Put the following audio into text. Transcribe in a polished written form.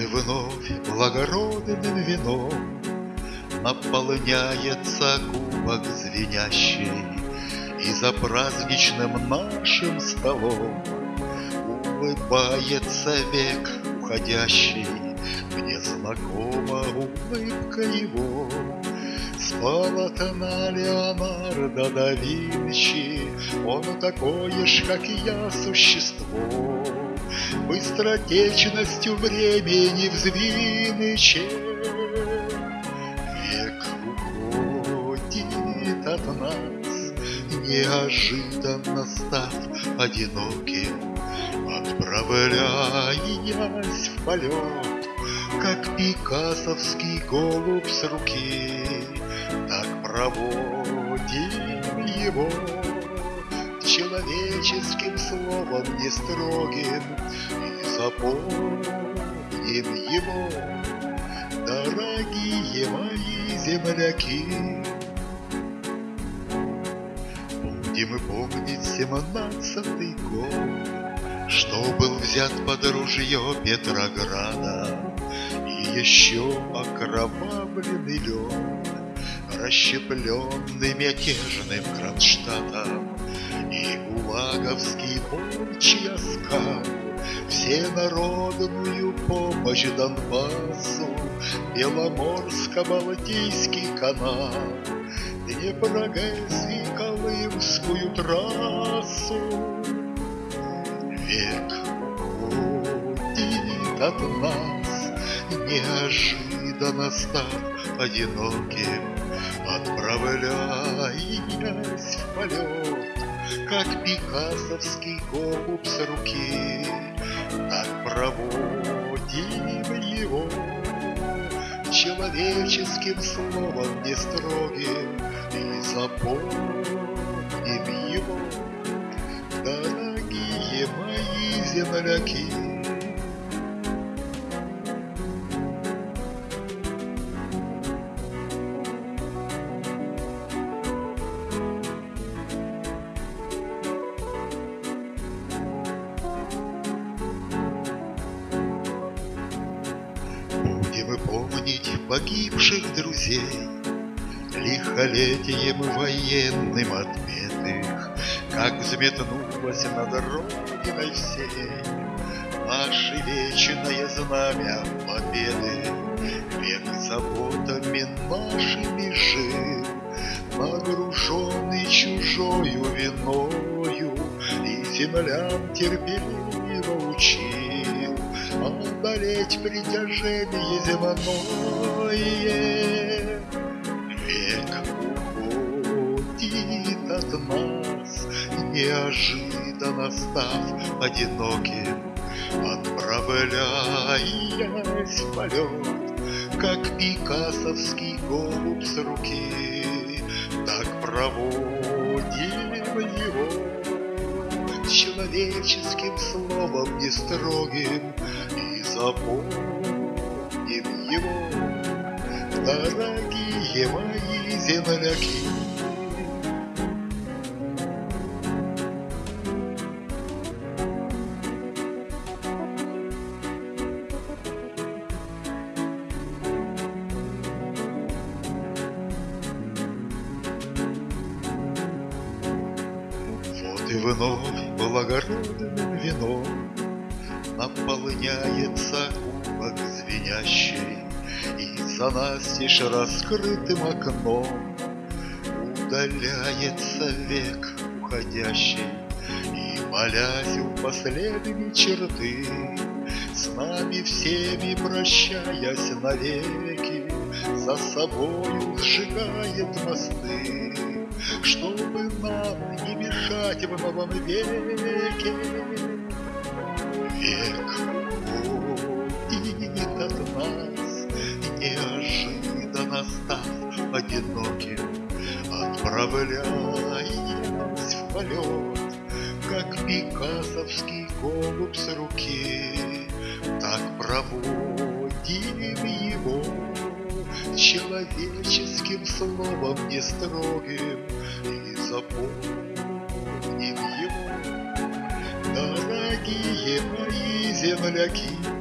вновь благородным вином наполняется кубок звенящий, и за праздничным нашим столом улыбается век уходящий. Мне знакома улыбка его с полотна Леонардо да Винчи. Он такое ж, как и я, существо, быстротечностью времени взвинчен. Век уходит от нас, неожиданно став одиноким, отправляясь в полет, как пикассовский голубь с руки. Так проводим его человеческим словом не строгим, и запомним его, дорогие мои земляки. Будем помнить 17-й год, что был взят под ружье Петрограда, и еще окровавленный лед, расщепленный мятежным Кронштадтом, и гулаговский волчий оскал, всенародную помощь Донбассу, Беломорско-Балтийский канал, Днепрогэс и Колымскую трассу. Век уходит от нас, неожиданно став одиноким, отправляясь в полет, как пикассовский голубь с руки. Так проводим его человеческим словом не строгим, и запомним его, дорогие мои земляки. Будем помнить погибших друзей, лихолетием военным отметых, как взметнулось над Родиной всей наше вечное знамя победы. Век заботами нашими жил, нагруженный чужою виною, и землян терпеливо учил одолеть притяжение земное. Век уходит от нас, неожиданно став одиноким, отправляясь в полет, как пикассовский голубь с руки. Так проводим его человеческим словом не строгим, и запомним его, дорогие мои земляки. И вновь благородным вином наполняется кубок звенящий, и за настежь раскрытым окном удаляется век уходящий. И, молясь у последней черты, с нами всеми прощаясь навеки, за собою сжигает мосты, чтобы нам не мешать в новом веке. Век уходит от нас, неожиданно став одиноким, отправляясь в полет, как пикассовский голубь с руки. Так проводим его человеческим словом не строгим, и запомним его, дорогие мои земляки.